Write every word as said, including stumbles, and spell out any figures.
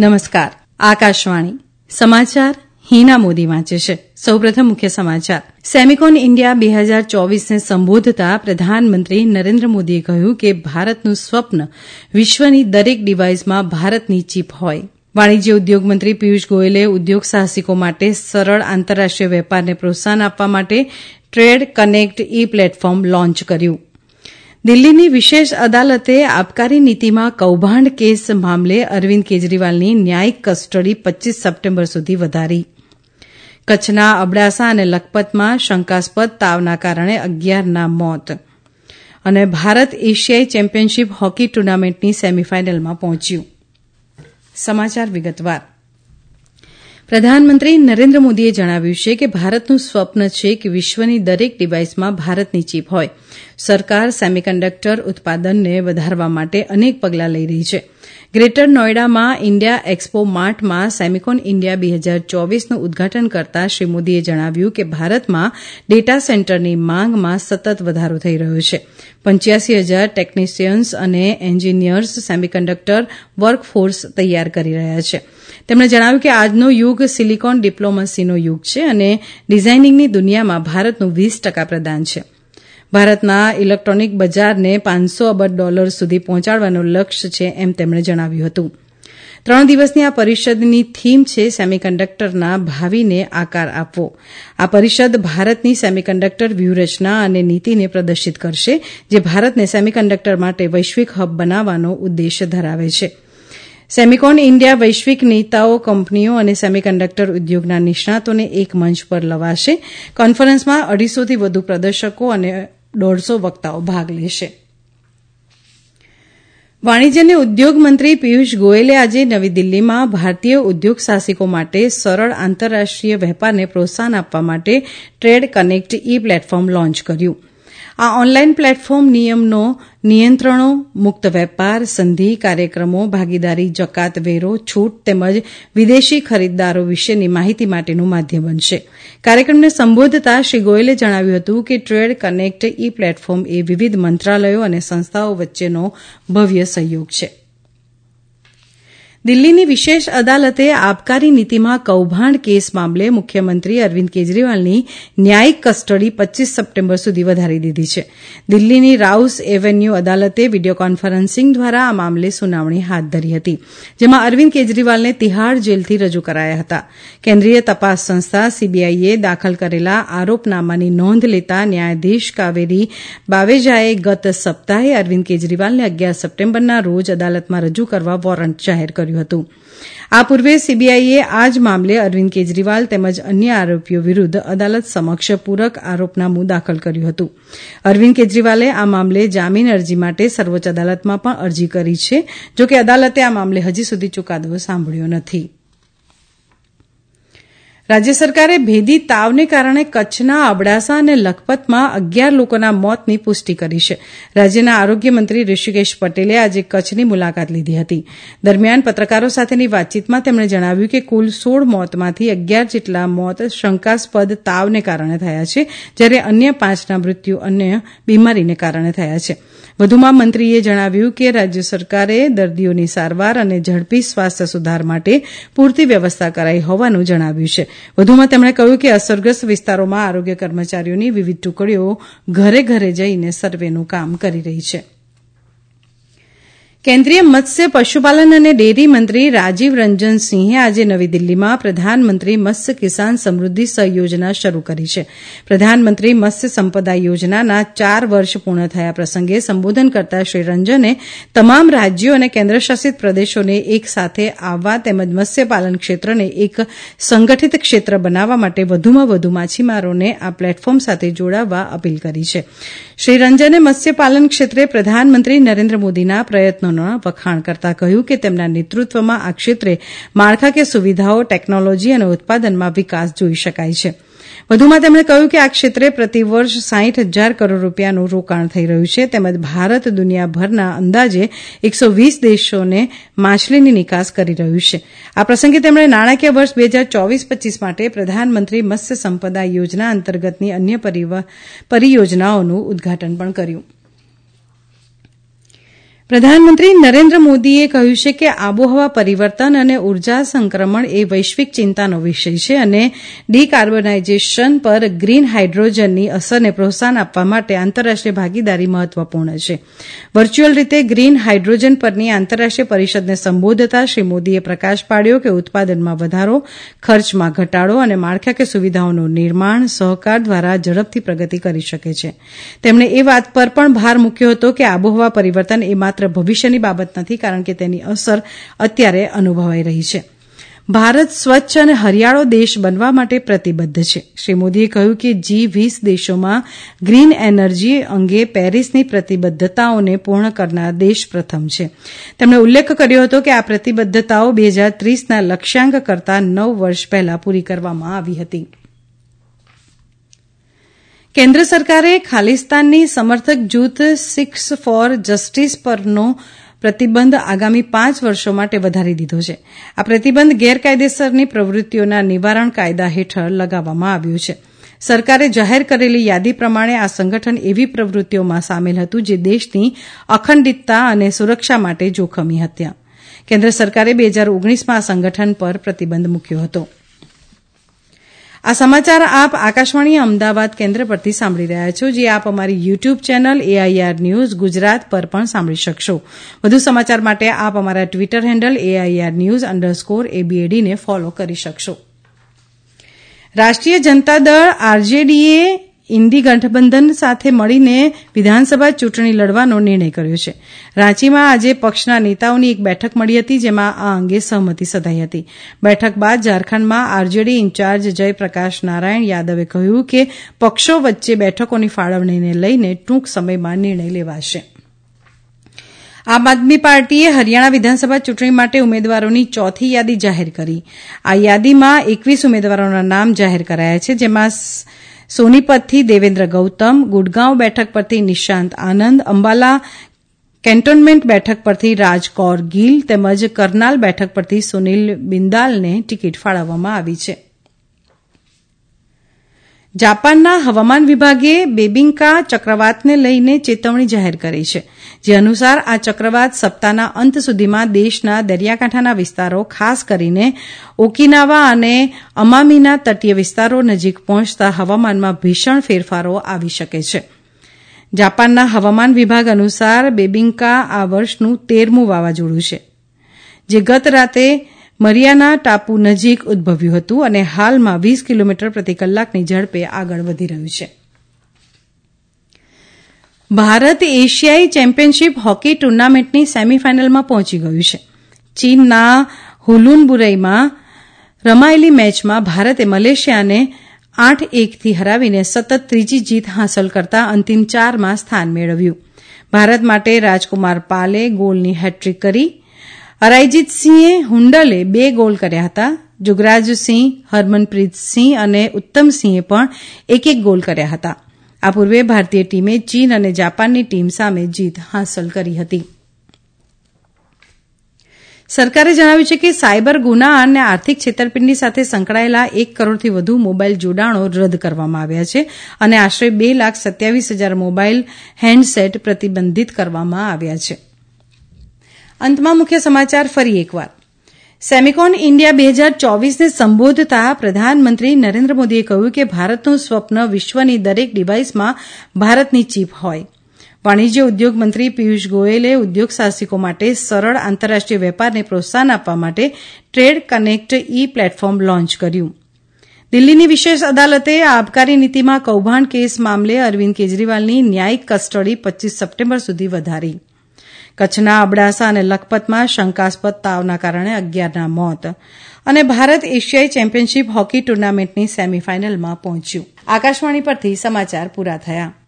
નમસ્કાર. આકાશવાણી સમાચાર હિના મોદી વાંચે છે. સૌપ્રથમ મુખ્ય સમાચાર. સેમિકોન ઇન્ડિયા બે હજાર ચોવીસને સંબોધતા પ્રધાનમંત્રી નરેન્દ્ર મોદીએ કહ્યું કે ભારતનું સ્વપ્ન વિશ્વની દરેક ડિવાઇસમાં ભારતની ચીપ હોય. વાણિજ્ય ઉદ્યોગ મંત્રી પિયુષ ગોયલે ઉદ્યોગ સાહસિકો માટે સરળ આંતરરાષ્ટ્રીય વેપારને પ્રોત્સાહન આપવા માટે trade connect e platform launch કર્યું. દિલ્હીની વિશેષ અદાલતે આબકારી નીતિમાં કૌભાંડ કેસ મામલે અરવિંદ કેજરીવાલની ન્યાયિક કસ્ટડી પચ્ચીસ સપ્ટેમ્બર સુધી વધારી. કચ્છના અબડાસા અને લખપતમાં શંકાસ્પદ તાવના કારણે અગિયારના મોત. અને ભારત એશિયાઈ ચેમ્પિયનશીપ હોકી ટુર્નામેન્ટની સેમીફાઇનલમાં પહોંચ્યું. સમાચાર વિગતવાર. પ્રધાનમંત્રી નરેન્દ્ર મોદીએ જણાવ્યું છે કે ભારતનું સ્વપ્ન છે કે વિશ્વની દરેક ડિવાઇસમાં ભારતની ચીપ હોય. સરકાર સેમિકન્ડક્ટર ઉત્પાદનને વધારવા માટે અનેક પગલાં લઈ રહી છે. ગ્રેટર નોઈડામાં ઇન્ડિયા એક્સપો માર્ટમાં સેમિકોન ઇન્ડિયા બે હજાર ચોવીસનું ઉદઘાટન કરતા શ્રી મોદીએ જણાવ્યું કે ભારતમાં ડેટા સેન્ટરની માંગમાં સતત વધારો થઈ રહ્યો છે. પંચ્યાસી હજાર ટેકનિશિયન્સ અને એન્જિનિયર્સ સેમિકન્ડક્ટર વર્કફોર્સ તૈયાર કરી રહ્યા છે. તેમણે જણાવ્યું કે આજનો યુગ સિલિકોન ડિપ્લોમસીનો યુગ છે અને ડિઝાઇનિંગની દુનિયામાં ભારતનું વીસ ટકા પ્રદાન છે. ભારતના ઇલેક્ટ્રોનિક બજારને પાંચસો અબજ ડોલર સુધી પહોંચાડવાનું લક્ષ્ય છે એમ તેમણે જણાવ્યું હતું. ત્રણ દિવસની આ પરિષદની થીમ છે સેમિકન્ડક્ટરના ભાવિને આકાર આપવો. આ પરિષદ ભારતની સેમિકન્ડક્ટર વ્યૂહરચના અને નીતિને પ્રદર્શિત કરશે, જે ભારતને સેમિકન્ડક્ટર માટે વૈશ્વિક હબ બનાવવાનો ઉદ્દેશ્ય ધરાવે છે. સેમિકોન ઇન્ડિયા વૈશ્વિક નેતાઓ, કંપનીઓ અને સેમિકન્ડક્ટર ઉદ્યોગના નિષ્ણાતોને એક મંચ પર લવાશે. કોન્ફરન્સમાં અઢીસોથી વધુ પ્રદર્શકો અને દોઢસો વક્તાઓ ભાગ લેશે. વાણિજ્ય અને ઉદ્યોગ મંત્રી પિયુષ ગોયલે આજે નવી દિલ્હીમાં ભારતીય ઉદ્યોગ સાહસિકો માટે સરળ આંતરરાષ્ટ્રીય વેપારને પ્રોત્સાહન આપવા માટે trade connect e platform launch કર્યું. આ ઓનલાઇન પ્લેટફોર્મ નિયમનો નિયંત્રણો, મુક્ત વેપાર, સંધિ, કાર્યક્રમો, ભાગીદારી, જકાત, વેરો, છૂટ તેમજ વિદેશી ખરીદદારો વિશેની માહિતી માટેનું માધ્યમ બનશે. કાર્યક્રમને સંબોધતા શ્રી ગોયલે જણાવ્યું હતું કે ટ્રેડ કનેક્ટ ઈ પ્લેટફોર્મ એ વિવિધ મંત્રાલયો અને સંસ્થાઓ વચ્ચેનો ભવ્ય સહયોગ છે. દિલ્હીની વિશેષ અદાલતે આબકારી નીતિમાં કૌભાંડ કેસ મામલે મુખ્યમંત્રી અરવિંદ કેજરીવાલની ન્યાયિક કસ્ટડી પચ્ચીસ સપ્ટેમ્બર સુધી વધારી દીધી છે. દિલ્હીની રાઉસ એવન્યુ અદાલતે વીડિયો કોન્ફરન્સિંગ દ્વારા આ મામલે સુનાવણી હાથ ધરી હતી, જેમાં અરવિંદ કેજરીવાલને તિહાડ જેલથી રજૂ કરાયા હતા. કેન્દ્રીય તપાસ સંસ્થા સીબીઆઈએ દાખલ કરેલા આરોપનામાની નોંધ લેતા ન્યાયાધીશ કાવેરી બાવેજાએ ગત સપ્તાહે અરવિંદ કેજરીવાલને અગિયાર સપ્ટેમ્બરના રોજ અદાલતમાં રજૂ કરવા વોરંટ જાહેર કર્યું હતું. આ પૂર્વે સીબીઆઈએ આ જ મામલે અરવિંદ કેજરીવાલ તેમજ અન્ય આરોપીઓ વિરુદ્ધ અદાલત સમક્ષ પૂરક આરોપનામું દાખલ કર્યું હતું. અરવિંદ કેજરીવાલે આ મામલે જામીન અરજી માટે સર્વોચ્ચ અદાલતમાં પણ અરજી કરી છે. જોકે અદાલતે આ મામલે હજી સુધી ચુકાદો સાંભળ્યો નથી. રાજ્ય સરકારે ભેદી તાવને કારણે કચ્છના અબડાસા અને લખપતમાં અગિયાર લોકોના મોતની પુષ્ટિ કરી છે. રાજ્યના આરોગ્ય મંત્રી ઋષિકેશ પટેલે આજે કચ્છની મુલાકાત લીધી હતી. દરમિયાન પત્રકારો સાથેની વાતચીતમાં તેમણે જણાવ્યું કે કુલ સોળ મોતમાંથી અગિયાર જેટલા મોત શંકાસ્પદ તાવને કારણે થયા છે, જ્યારે અન્ય પાંચના મૃત્યુ અન્ય બીમારીને કારણે થયા છે. વધુમાં મંત્રીએ જણાવ્યું કે રાજ્ય સરકારે દર્દીઓની સારવાર અને ઝડપી સ્વાસ્થ્ય સુધાર માટે પૂરતી વ્યવસ્થા કરાઈ હોવાનું જણાવ્યું છે. વધુમાં તેમણે કહ્યું કે અસરગ્રસ્ત વિસ્તારોમાં આરોગ્ય કર્મચારીઓની વિવિધ ટુકડીઓ ઘરે ઘરે જઈને સર્વેનું કામ કરી રહી છે. કેન્દ્રીય મત્સ્ય, પશુપાલન અને ડેરી મંત્રી રાજીવ રંજન સિંહે આજે નવી દિલ્હીમાં પ્રધાનમંત્રી મત્સ્ય કિસાન સમૃદ્ધિ સહયોજના શરૂ કરી છે. પ્રધાનમંત્રી મત્સ્ય સંપદા યોજનાના ચાર વર્ષ પૂર્ણ થયા પ્રસંગે સંબોધન કરતા શ્રી રંજને તમામ રાજ્યો અને કેન્દ્રશાસિત પ્રદેશોને એક સાથે આવવા તેમજ મત્સ્યપાલન ક્ષેત્રને એક સંગઠિત ક્ષેત્ર બનાવવા માટે વધુમાં વધુ માછીમારોને આ પ્લેટફોર્મ સાથે જોડાવા અપીલ કરી છે. શ્રી રંજને મત્સ્યપાલન ક્ષેત્રે પ્રધાનમંત્રી નરેન્દ્ર મોદીના પ્રયત્નો વખાણ કરતા કહ્યું કે તેમના નેતૃત્વમાં આ ક્ષેત્રે માળખાકીય સુવિધાઓ, ટેકનોલોજી અને ઉત્પાદનમાં વિકાસ જોઈ શકાય છે. વધુમાં તેમણે કહ્યું કે આ ક્ષેત્રે પ્રતિવર્ષ સાઠ હજાર કરોડ રૂપિયાનું રોકાણ થઈ રહ્યું છે તેમજ ભારત દુનિયાભરના અંદાજે એકસો વીસ દેશોને માછલીની નિકાસ કરી રહ્યું છે. આ પ્રસંગે તેમણે નાણાકીય વર્ષ બે હજાર ચોવીસ પચ્ચીસ માટે પ્રધાનમંત્રી મત્સ્ય સંપદા યોજના અંતર્ગતની અન્ય પરિયોજનાઓનું ઉદઘાટન પણ કર્યું. પ્રધાનમંત્રી નરેન્દ્ર મોદીએ કહ્યું છે કે આબોહવા પરિવર્તન અને ઉર્જા સંક્રમણ એ વૈશ્વિક ચિંતાનો વિષય છે અને ડીકાર્બોનાઇઝેશન પર ગ્રીન હાઇડ્રોજનની અસરને પ્રોત્સાહન આપવા માટે આંતરરાષ્ટ્રીય ભાગીદારી મહત્વપૂર્ણ છે. વર્ચ્યુઅલ રીતે ગ્રીન હાઇડ્રોજન પરની આંતરરાષ્ટ્રીય પરિષદને સંબોધતા શ્રી મોદીએ પ્રકાશ પાડ્યો કે ઉત્પાદનમાં વધારો, ખર્ચમાં ઘટાડો અને માળખાકીય સુવિધાઓનું નિર્માણ સહકાર દ્વારા ઝડપથી પ્રગતિ કરી શકે છે. તેમણે એ વાત પર પણ ભાર મૂક્યો હતો કે આબોહવા પરિવર્તન એ માત્ર ભવિષ્યની બાબત નથી, કારણ કે તેની અસર અત્યારે અનુભવાઈ રહી છે. ભારત સ્વચ્છ અને હરિયાળો દેશ બનવા માટે પ્રતિબદ્ધ છે. શ્રી મોદીએ કહ્યું કે જી વીસ દેશોમાં ગ્રીન એનર્જી અંગે પેરિસની પ્રતિબદ્ધતાઓને પૂર્ણ કરનાર દેશ પ્રથમ છે. તેમણે ઉલ્લેખ કર્યો હતો કે આ પ્રતિબદ્ધતાઓ બે હજાર ત્રીસના લક્ષ્યાંક કરતાં નવ વર્ષ પહેલા પૂરી કરવામાં આવી હતી. કેન્દ્ર સરકારે ખાલિસ્તાનની સમર્થક જૂથ સિખ્સ ફોર જસ્ટિસ પરનો પ્રતિબંધ આગામી પાંચ વર્ષો માટે વધારી દીધો છે. આ પ્રતિબંધ ગેરકાયદેસરની પ્રવૃત્તિઓના નિવારણ કાયદા હેઠળ લગાવવામાં આવ્યો છે. સરકારે જાહેર કરેલી યાદી પ્રમાણે આ સંગઠન એવી પ્રવૃત્તિઓમાં સામેલ હતું જે દેશની અખંડિતતા અને સુરક્ષા માટે જોખમી હતા. કેન્દ્ર સરકારે બે હજાર ઓગણીસમાં આ સંગઠન પર પ્રતિબંધ મૂક્યો હતો. આ સમાચાર આપ આકાશવાણી અમદાવાદ કેન્દ્ર પરથી સાંભળી રહ્યા છો, જે આપ અમારી YouTube channel AIR news Gujarat પર પણ સાંભળી શકશો. વધુ સમાચાર માટે આપ અમારા Twitter handle AIR news underscore એબીએડીને ફોલો કરી શકશો. રાષ્ટ્રીય જનતા દળ આરજેડીએ ઇન્ડી ગઠબંધન સાથે મળીને વિધાનસભા ચૂંટણી લડવાનો નિર્ણય કર્યો છે. રાંચીમાં આજે પક્ષના નેતાઓની એક બેઠક મળી હતી, જેમાં આ અંગે સહમતિ સધાઈ હતી. બેઠક બાદ ઝારખંડમાં આરજેડી ઇન્ચાર્જ જયપ્રકાશ નારાયણ યાદવે કહ્યું કે પક્ષો વચ્ચે બેઠકોની ફાળવણીને લઈને ટૂંક સમયમાં નિર્ણય લેવાશે. આમ આદમી પાર્ટીએ હરિયાણા વિધાનસભા ચૂંટણી માટે ઉમેદવારોની ચોથી યાદી જાહેર કરી. આ યાદીમાં એકવીસ ઉમેદવારોના નામ જાહેર કરાયા છે, જેમાં સોનીપતથી દેવેન્દ્ર ગૌતમ, ગુડગાંવ બેઠક પરથી નિશાંત આનંદ, અંબાલા કેન્ટોનમેન્ટ બેઠક પરથી રાજકૌર ગીલ તેમજ કરનાલ બેઠક પરથી સુનિલ બિંદાલને ટિકિટ ફાળવવામાં આવી છે. જાપાનના હવામાન વિભાગે બેબિંકા ચક્રવાતને લઈને ચેતવણી જાહેર કરી છે, જે અનુસાર આ ચક્રવાત સપ્તાહના અંત સુધીમાં દેશના દરિયાકાંઠાના વિસ્તારો, ખાસ કરીને ઓકિનાવા અને અમામીના તટીય વિસ્તારો નજીક પહોંચતા હવામાનમાં ભીષણ ફેરફારો આવી શકે છે. જાપાનના હવામાન વિભાગ અનુસાર બેબિંકા આ વર્ષનું તેરમું વાવાઝોડું છે, જે ગત રાતે મરિયાના ટાપુ નજીક ઉદ્ભવ્યું હતું અને હાલમાં વીસ કિલોમીટર પ્રતિ કલાકની ઝડપે આગળ વધી રહ્યું છે. ભારત એશિયાઈ ચેમ્પિયનશીપ હોકી ટુર્નામેન્ટની સેમીફાઇનલમાં પહોંચી ગયું છે. ચીનના હુલુનબુરેઈમાં રમાયેલી મેચમાં ભારતે મલેશિયાને આઠ એકથી હરાવીને સતત ત્રીજી જીત હાંસલ કરતા અંતિમ ચારમાં સ્થાન મેળવ્યું. ભારત માટે રાજકુમાર પાલે ગોલની હેટ્રિક કરી. અરાઇજીતસિંહે હુંડલે બે ગોલ કર્યા હતા. જુગરાજસિંહ, હરમનપ્રીતસિંહ અને ઉત્તમસિંહે પણ એક એક ગોલ કર્યા હતા. આ પૂર્વે ભારતીય ટીમે ચીન અને જાપાનની ટીમ સામે જીત હાંસલ કરી હતી. સરકારે જણાવ્યું છે કે સાયબર ગુના અને આર્થિક છેતરપિંડી સાથે સંકળાયેલા એક કરોડથી વધુ મોબાઇલ જોડાણો રદ કરવામાં આવ્યા છે અને આશરે બે લાખ સત્યાવીસ હજાર મોબાઇલ હેન્ડસેટ પ્રતિબંધિત કરવામાં આવ્યા છે. અંતમાં મુખ્ય સમાચાર ફરી એકવાર. સેમિકોન ઇન્ડિયા બે હજાર ચોવીસને સંબોધતા પ્રધાનમંત્રી નરેન્દ્ર મોદીએ કહ્યું કે ભારતનું સ્વપ્ન વિશ્વની દરેક ડિવાઇસમાં ભારતની ચીપ હોય. વાણિજ્ય ઉદ્યોગ મંત્રી પિયુષ ગોયલે ઉદ્યોગ સાહસિકો માટે સરળ આંતરરાષ્ટ્રીય વેપારને પ્રોત્સાહન આપવા માટે trade connect e platform launch કર્યું. દિલ્હીની વિશેષ અદાલતે આબકારી નીતિમાં કૌભાંડ કેસ મામલે અરવિંદ કેજરીવાલની ન્યાયિક કસ્ટડી પચ્ચીસ સપ્ટેમ્બર સુધી વધારી. કચ્છના અબડાસા અને લખપતમાં શંકાસ્પદ તાવના કારણે અગિયારના મોત. અને ભારત એશિયાઈ ચેમ્પિયનશીપ હોકી ટુર્નામેન્ટની સેમીફાઇનલમાં પહોંચ્યું. આકાશવાણી પરથી સમાચાર પૂરા થયા.